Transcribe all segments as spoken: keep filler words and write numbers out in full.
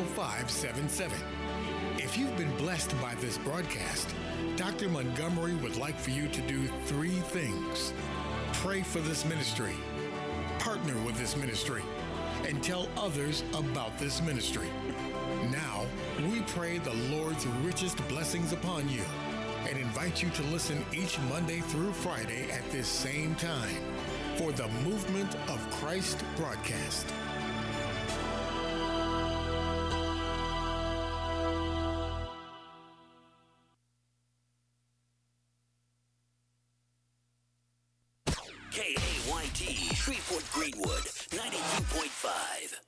five seven seven. If you've been blessed by this broadcast, Doctor Montgomery would like for you to do three things. Pray for this ministry, partner with this ministry, and tell others about this ministry. Now, we pray the Lord's richest blessings upon you and invite you to listen each Monday through Friday at this same time for the Movement of Christ broadcast. K A Y T, Shreveport Greenwood, ninety-two point five.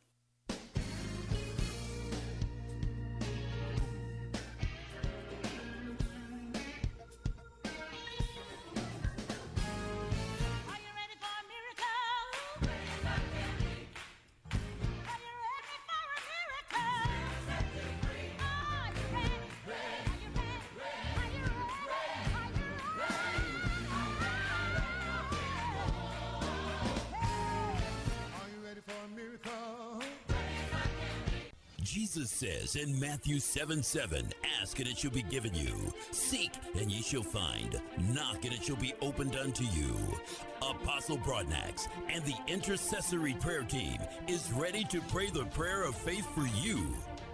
Jesus says in Matthew seven seven, ask and it shall be given you. Seek and ye shall find. Knock and it shall be opened unto you. Apostle Broadnax and the intercessory prayer team is ready to pray the prayer of faith for you.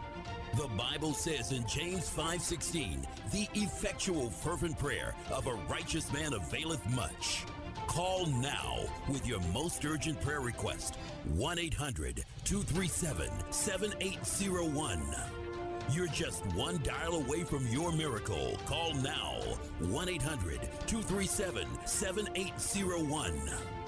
The Bible says in James five sixteen, the effectual fervent prayer of a righteous man availeth much. Call now with your most urgent prayer request. one eight hundred two three seven seven eight zero one. You're just one dial away from your miracle. Call now. one eight hundred two three seven seven eight zero one.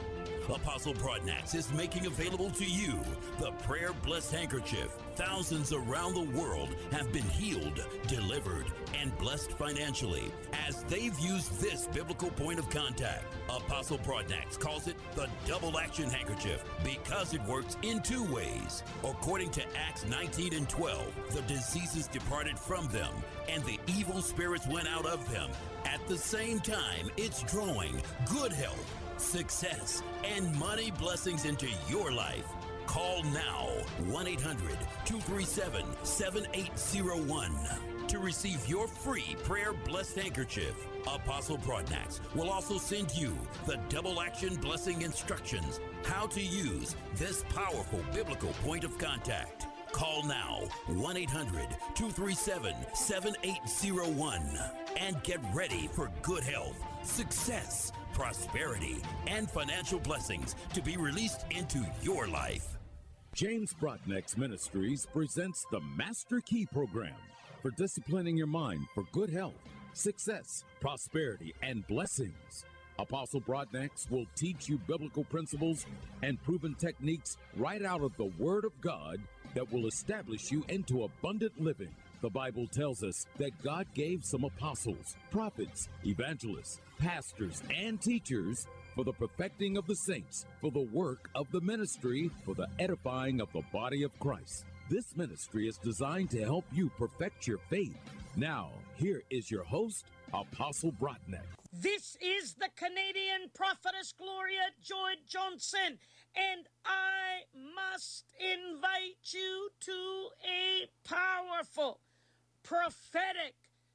Apostle Broadnax is making available to you the Prayer Blessed Handkerchief. Thousands around the world have been healed, delivered, and blessed financially as they've used this biblical point of contact. Apostle Broadnax calls it the double action handkerchief because it works in two ways. According to Acts nineteen and twelve, the diseases departed from them and the evil spirits went out of them. At the same time, it's drawing good health, success, and money blessings into your life. Call now, one eight hundred two three seven seven eight zero one, to receive your free Prayer Blessed Handkerchief. Apostle Broadnax will also send you the double action blessing instructions, how to use this powerful biblical point of contact. Call now, one eight hundred two three seven seven eight zero one, and get ready for good health, success, prosperity, and financial blessings to be released into your life. James Broadnax Ministries presents the Master Key Program for disciplining your mind for good health, success, prosperity, and blessings. Apostle Broadnax will teach you biblical principles and proven techniques right out of the Word of God that will establish you into abundant living. The Bible tells us that God gave some apostles, prophets, evangelists, pastors, and teachers for the perfecting of the saints, for the work of the ministry, for the edifying of the body of Christ. This ministry is designed to help you perfect your faith. Now, here is your host, Apostle Broadnax. This is the Canadian prophetess Gloria Joy Johnson, and I must invite you to a powerful, prophetic,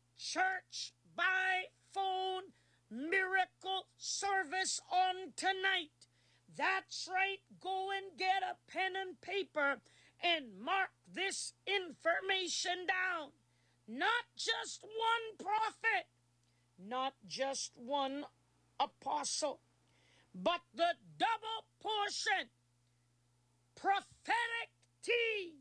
church by phone miracle service on tonight. That's right, go and get a pen and paper and mark this information down. Not just one prophet, not just one apostle, but the double portion prophetic team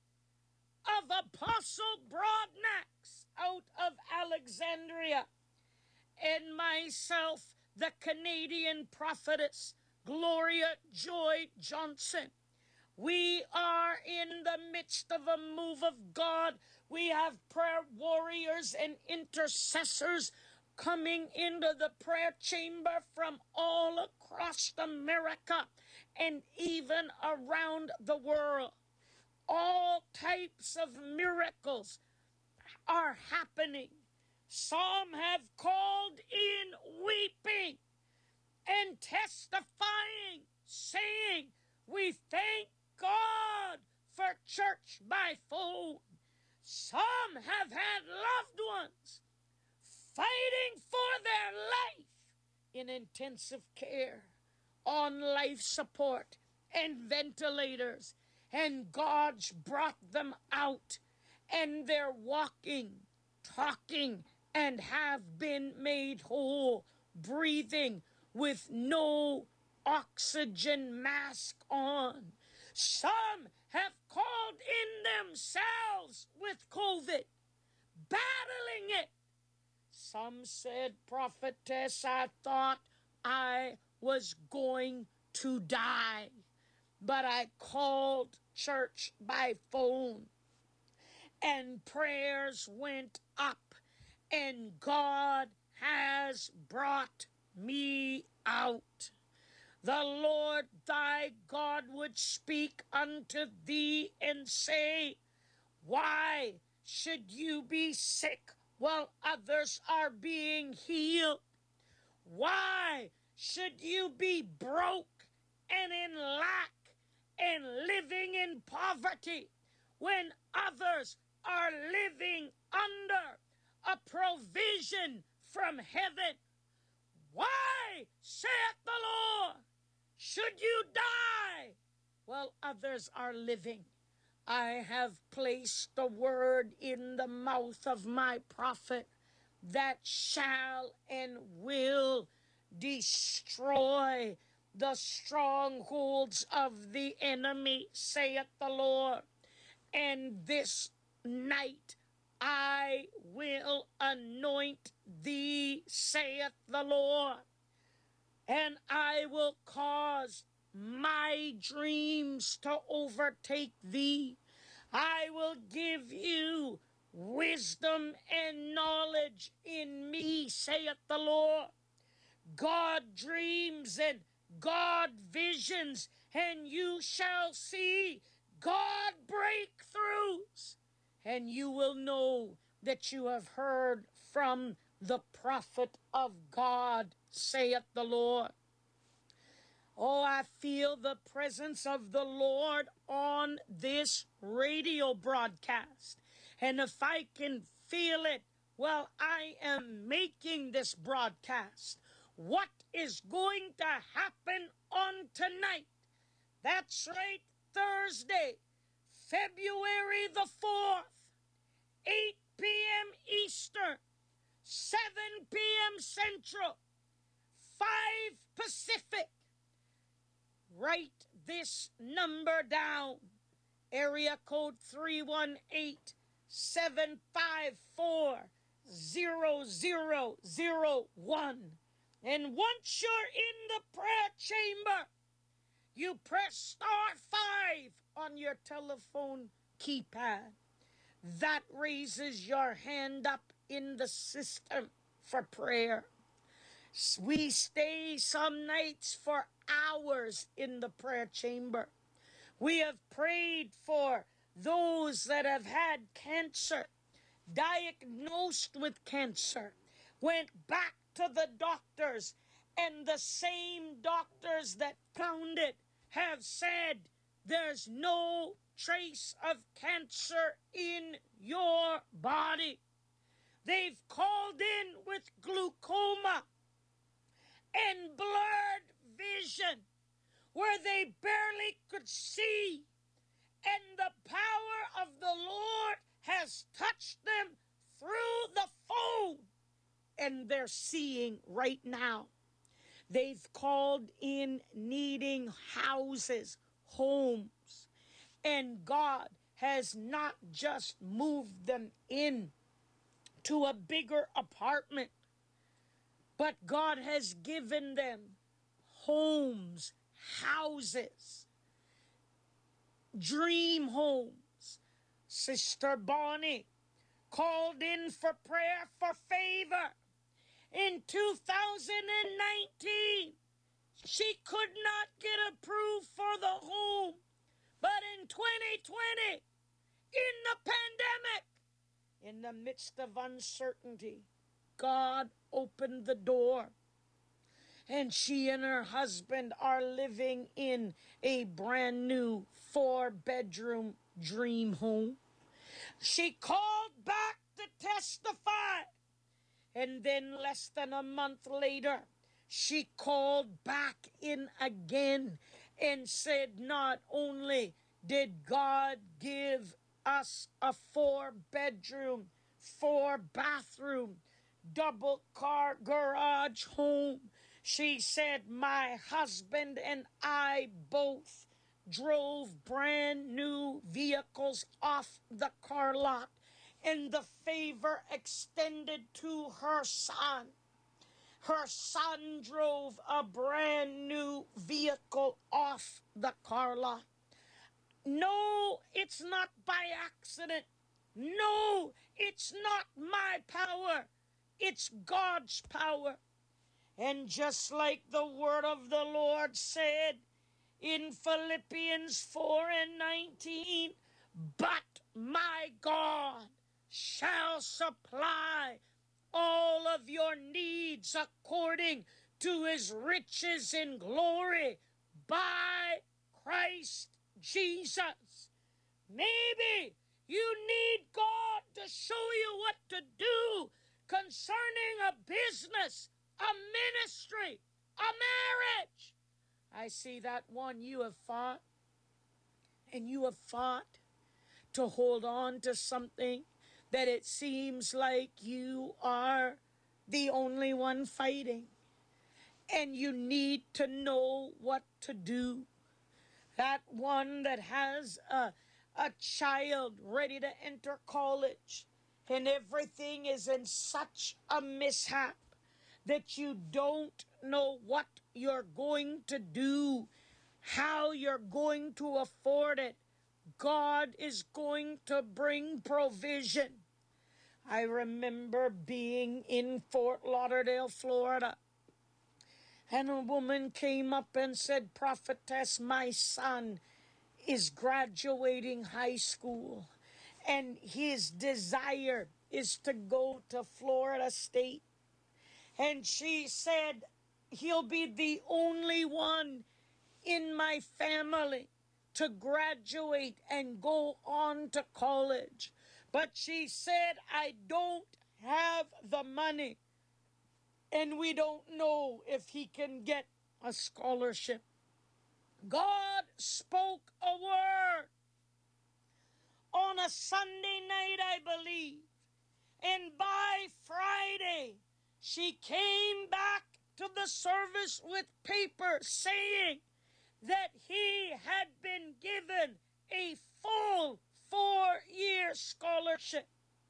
of Apostle Broadnax out of Alexandria, and myself, the Canadian prophetess Gloria Joy Johnson. We are in the midst of a move of God. We have prayer warriors and intercessors coming into the prayer chamber from all across America and even around the world. All types of miracles are happening. Some have called in weeping and testifying, saying, we thank God for church by phone. Some have had loved ones fighting for their life in intensive care, on life support and ventilators, and God's brought them out, and they're walking, talking, and have been made whole, breathing with no oxygen mask on. Some have called in themselves with COVID, battling it. Some said, prophetess, I thought I was going to die, but I called church by phone, and prayers went up, and God has brought me out. The Lord thy God would speak unto thee and say, why should you be sick while others are being healed? Why should you be broke and in lack and living in poverty when others are living under a provision from heaven? Why, saith the Lord, should you die while others are living? I have placed the word in the mouth of my prophet that shall and will destroy the strongholds of the enemy, saith the Lord. And this night I will anoint thee, saith the Lord, and I will cause my dreams to overtake thee. I will give you wisdom and knowledge in me, saith the Lord. God dreams and God visions, and you shall see God breakthroughs, and you will know that you have heard from the prophet of God, saith the Lord. Oh, I feel the presence of the Lord on this radio broadcast. And if I can feel it while I am making this broadcast, what is going to happen on tonight? That's right, Thursday, February the fourth, eight p.m. Eastern, seven p.m. Central, five Pacific. Write this number down, area code three one eight, seven five four, zero zero zero one. And once you're in the prayer chamber, you press star five on your telephone keypad. That raises your hand up in the system for prayer. We stay some nights for hours in the prayer chamber. We have prayed for those that have had cancer, diagnosed with cancer, went back to the doctors, and the same doctors that found it have said there's no trace of cancer in your body. They've called in with glaucoma and blurred vision, where they barely could see, and the power of the Lord has touched them through the phone, and they're seeing right now. They've called in needing houses, homes, and God has not just moved them in to a bigger apartment, but God has given them homes, houses, dream homes. Sister Bonnie called in for prayer for favor. In two thousand nineteen, she could not get approved for the home. But in twenty twenty, in the pandemic, in the midst of uncertainty, God opened the door, and she and her husband are living in a brand new four-bedroom dream home. She called back to testify. And then less than a month later, she called back in again and said, not only did God give us a four-bedroom, four-bathroom, double-car garage home, she said, my husband and I both drove brand new vehicles off the car lot, and the favor extended to her son. Her son drove a brand new vehicle off the car lot. No, it's not by accident. No, it's not my power. It's God's power. And just like the word of the Lord said in Philippians four and nineteen, but my God shall supply all of your needs according to his riches in glory by Christ Jesus. Maybe you need God to show you what to do concerning a business, a ministry, a marriage. I see that one you have fought, and you have fought to hold on to something that it seems like you are the only one fighting, and you need to know what to do. That one that has a, a child ready to enter college, and everything is in such a mishap that you don't know what you're going to do, how you're going to afford it. God is going to bring provision. I remember being in Fort Lauderdale, Florida, and a woman came up and said, Prophetess, my son is graduating high school, and his desire is to go to Florida State. And she said, he'll be the only one in my family to graduate and go on to college. But she said, I don't have the money, and we don't know if he can get a scholarship. God spoke a word on a Sunday night, I believe, and by Friday, she came back to the service with paper saying that he had been given a full four-year scholarship.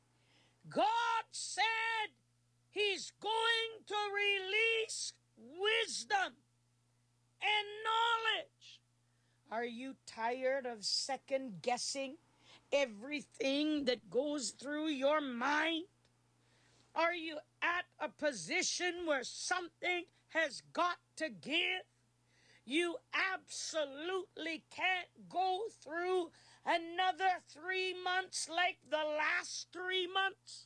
God said he's going to release wisdom and knowledge. Are you tired of second-guessing everything that goes through your mind? Are you at a position where something has got to give? You absolutely can't go through another three months like the last three months.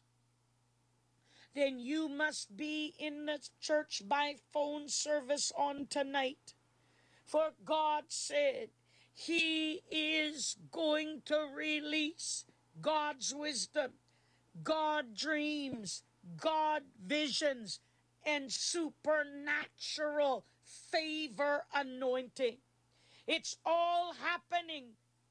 Then you must be in the church by phone service on tonight. For God said he is going to release God's wisdom, God dreams, God visions, and supernatural favor anointing. It's all happening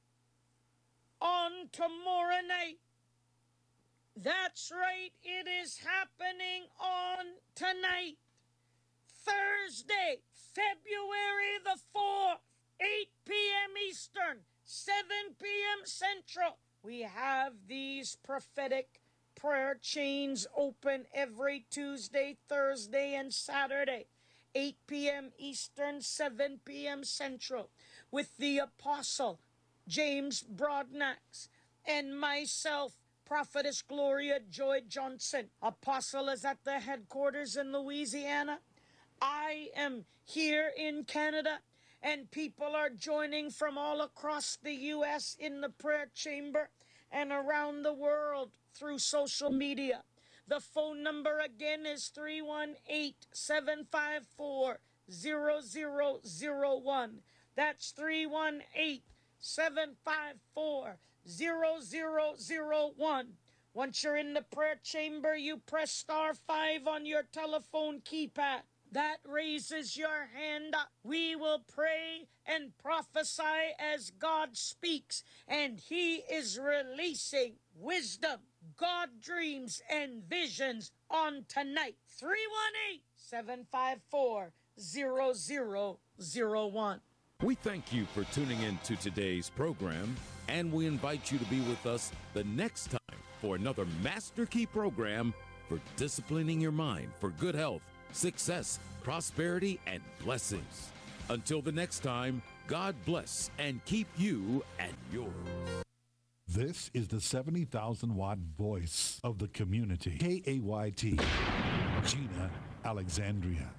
on tomorrow night. That's right, it is happening on tonight, Thursday, February the fourth, eight p.m. Eastern, seven p.m. Central. We have these prophetic prayer chains open every Tuesday, Thursday, and Saturday, eight p.m. Eastern, seven p.m. Central, with the Apostle James Broadnax and myself, Prophetess Gloria Joy Johnson. Apostle is at the headquarters in Louisiana. I am here in Canada, and people are joining from all across the U S in the prayer chamber and around the world through social media. The phone number again is three one eight, seven five four, zero zero zero one. That's three one eight, seven five four, zero zero zero one. Once you're in the prayer chamber, you press star five on your telephone keypad. That raises your hand up. We will pray and prophesy as God speaks, and He is releasing wisdom, God dreams, and visions on tonight. three one eight, seven five four, zero zero zero one. We thank you for tuning in to today's program, and we invite you to be with us the next time for another Master Key program for disciplining your mind for good health, success, prosperity, and blessings. Until the next time, God bless and keep you and yours. This is the seventy thousand watt voice of the community. K A Y T, Gina Alexandria.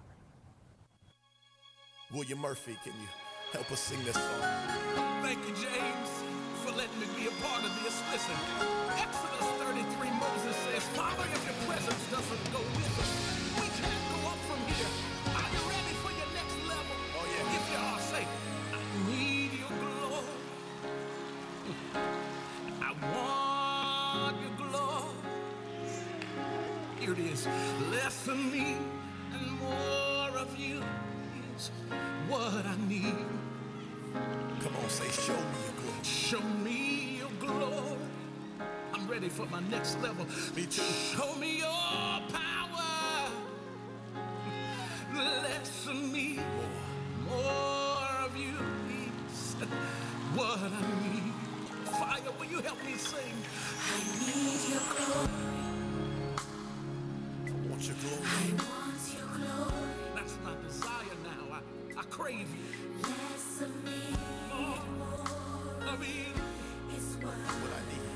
William Murphy, can you help us sing this song? Thank you, James, for letting me be a part of this. Listen, Exodus thirty-three, Moses says, Father, if your presence doesn't go with us, we can't go up from here. Are you ready for your next level? Oh, yeah. If you are, say, I need your glory. I want your glory. Here it is. Less of me and more of you is what I need. Come on, say, show me your glory. Show me your glory. I'm ready for my next level. Me too. Show me your power. Less of me, more of you is what I need. Fire, will you help me sing? I need your glory. I want your glory. I want your glory. That's my desire now. I, I crave you. Less of me, more of you is what What I need.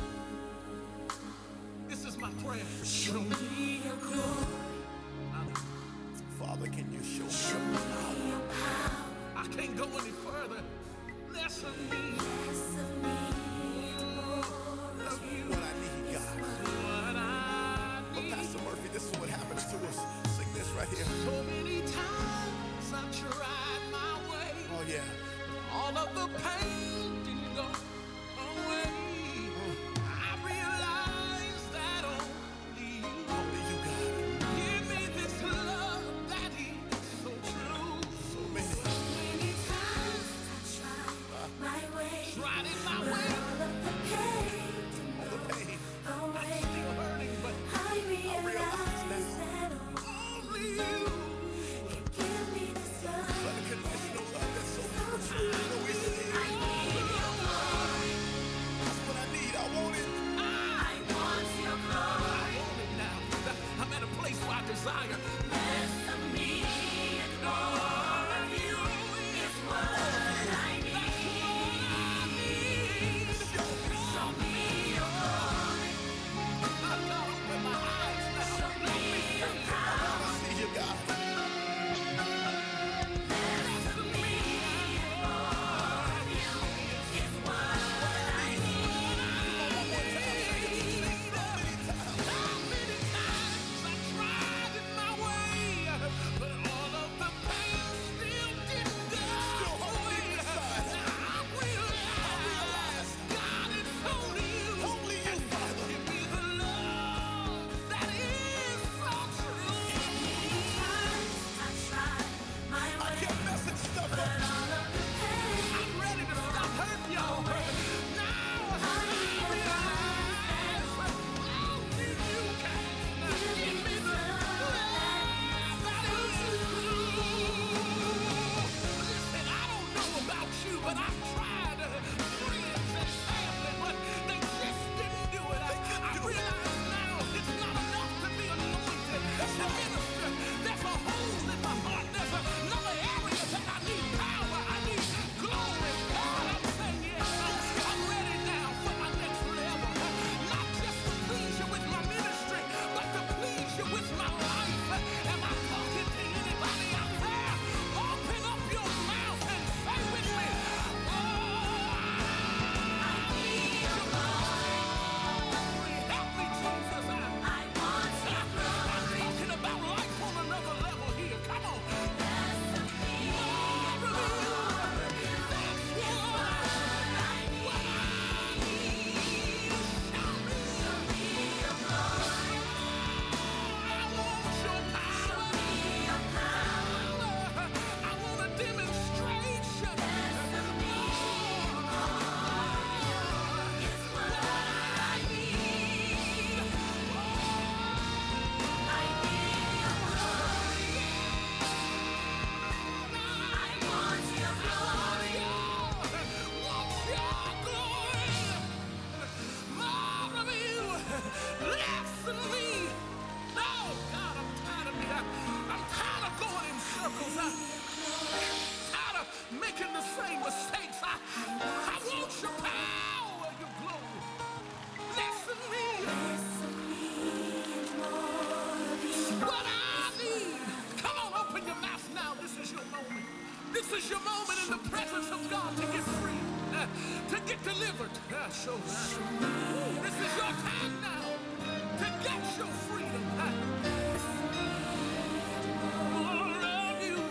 This is my prayer. Show me. I need your glory. Father, can you show me Show your power? me your power. I can't go any further. Less of me, Less of me, more of you. What I need, God. What I But need. Pastor Murphy, this is what happens to us. Sing this right here. So many times I've tried my way. Oh, yeah. All of the pain didn't go away. I realized that only you Only you, God. give me this love that is so true. So many. many times I tried my way. Tried it my But way. all of the pain All the pain. away. I'm still hurting, but I realize realize that only you. can give me this love. Unconditional love that's so So true. true. You know, it's I need your glory. That's what I need. I want it. I want your I glory. want it now. I'm at a place where I desire. Less of me and more of you is what I need. Show me your glory. I've got to open my eyes now. Show me your power. I see you, God. Less of me and more of you is what I need. So many times I tried it my Show me. This is your time now to get your freedom. More of you.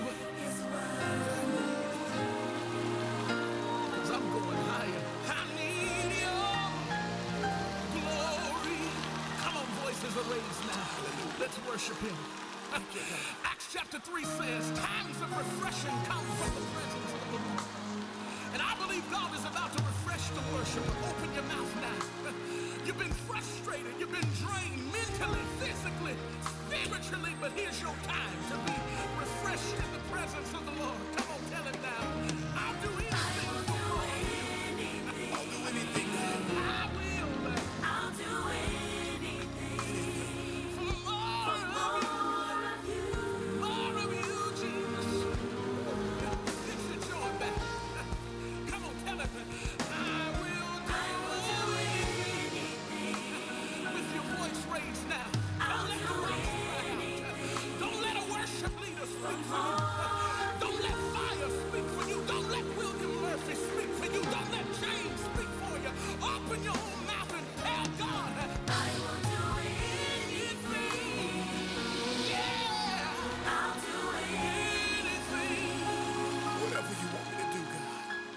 Cause I'm going higher. I need your glory. Come on, voices are raised now. Let's worship him. Acts chapter three says, times of refreshing come from the presence of the Lord. And I believe God is about to refresh the worship. Open your mouth now. You've been frustrated. You've been drained mentally, physically, spiritually. But here's your time to be refreshed in the presence of the Lord. Come on, tell him now. I'll do anything for you. I'll do anything. I will. I'll do anything. For more, for more of you. More of you, Jesus. Get your joy back. Come on, tell him. I will do, I will do anything. With your voice raised now. I'll Don't let do anything. Don't let a worship leader speak for you. Don't let fire speak for you. Don't let William Murphy speak for you. Don't let James speak for you. Open your own mouth and tell God. I will do anything. Yeah. I'll do anything. Whatever you want me to do, God.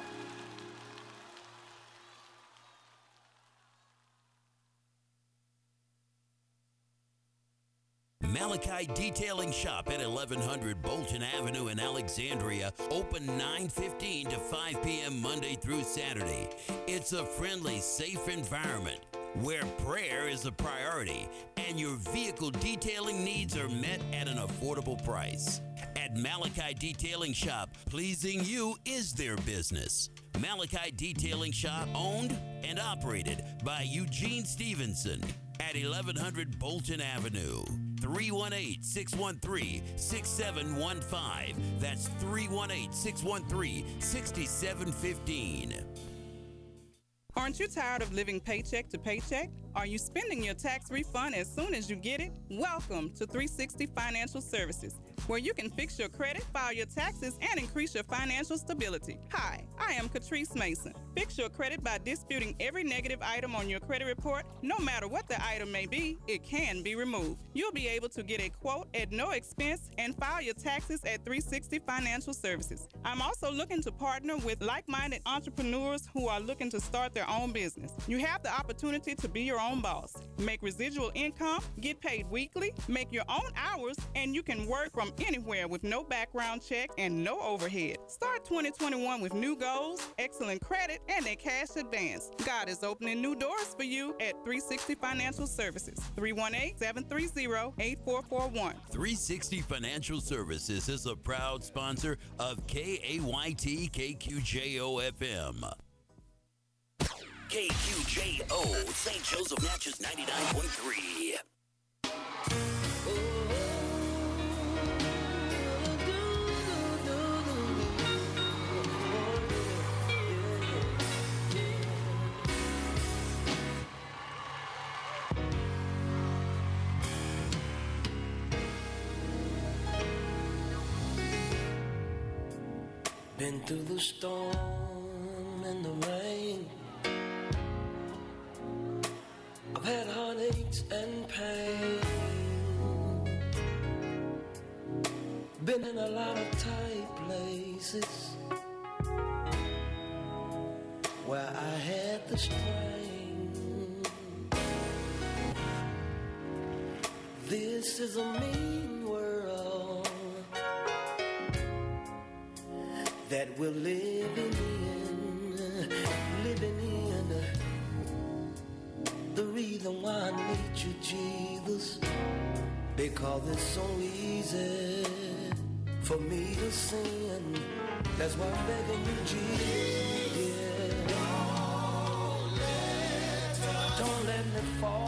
Malachi Detailing Shop at eleven hundred Bolton Avenue in Alexandria, open nine fifteen to five p.m. Monday through Saturday. It's a friendly, safe environment where prayer is a priority and your vehicle detailing needs are met at an affordable price. At Malachi Detailing Shop, pleasing you is their business. Malachi Detailing Shop, owned and operated by Eugene Stevenson at eleven hundred Bolton Avenue. three one eight, six one three, six seven one five. That's three one eight, six one three, six seven one five. Aren't you tired of living paycheck to paycheck? Are you spending your tax refund as soon as you get it? Welcome to three sixty Financial Services, where you can fix your credit, file your taxes, and increase your financial stability. Hi, I am Catrice Mason. Fix your credit by disputing every negative item on your credit report. No matter what the item may be, it can be removed. You'll be able to get a quote at no expense and file your taxes at three sixty Financial Services. I'm also looking to partner with like-minded entrepreneurs who are looking to start their own business. You have the opportunity to be your own boss, make residual income, get paid weekly, make your own hours, and you can work from anywhere with no background check and no overhead. Start twenty twenty-one with new goals, excellent credit, and a cash advance. God is opening new doors for you at three sixty Financial Services. three one eight, seven three zero, eight four four one. three sixty Financial Services is a proud sponsor of K A Y T K Q J O F M. K Q J O, Saint Joseph Natchez ninety-nine point three. Been through the storm and the rain. I've had heartaches and pain. Been in a lot of tight places where I had the strain. This is a mean world that we're living in, living in. The reason why I need you, Jesus, because it's so easy for me to sin. That's why I'm begging you, Jesus. Yeah. Don't let, don't let me fall.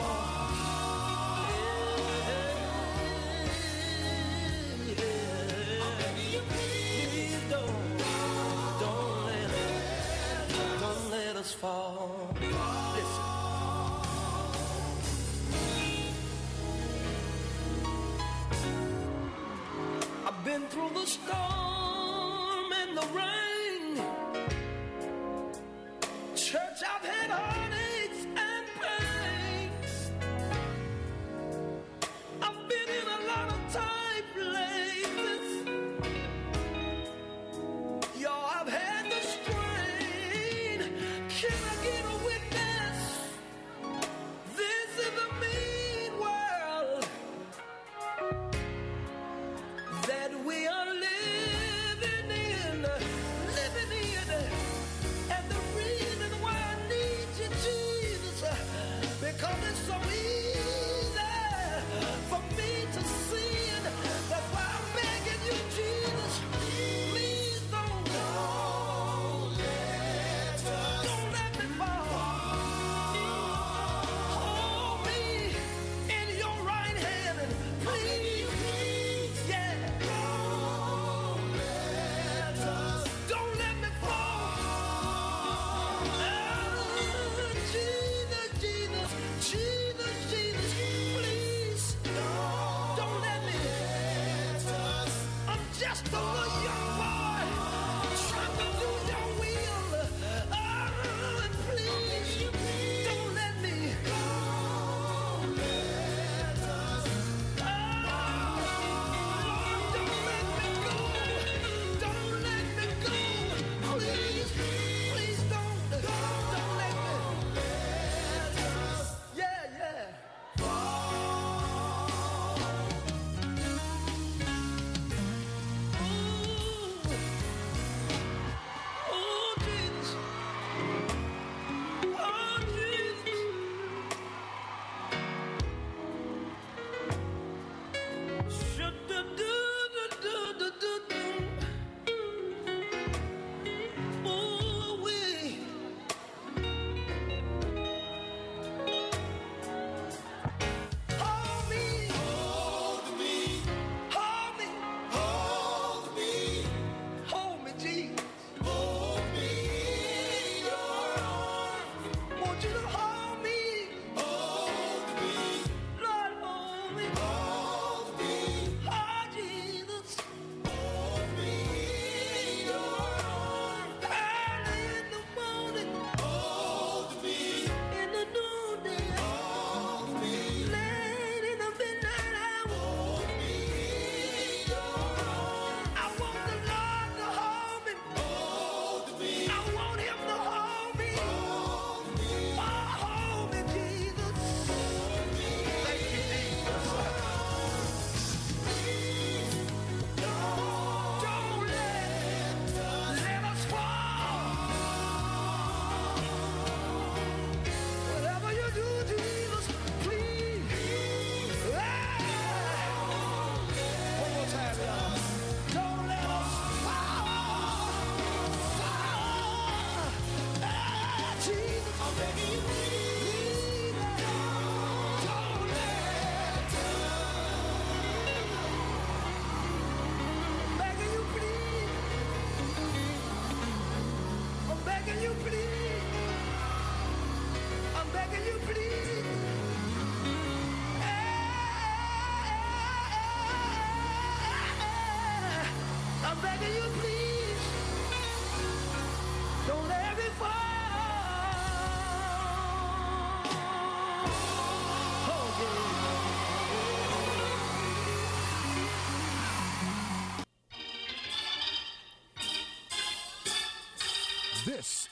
Yeah. Yeah. I'm begging you, please don't, don't let us, don't let us fall. Listen. I've been through the storm and the rain. Church, I've had all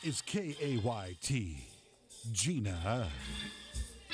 is K A Y T. Gina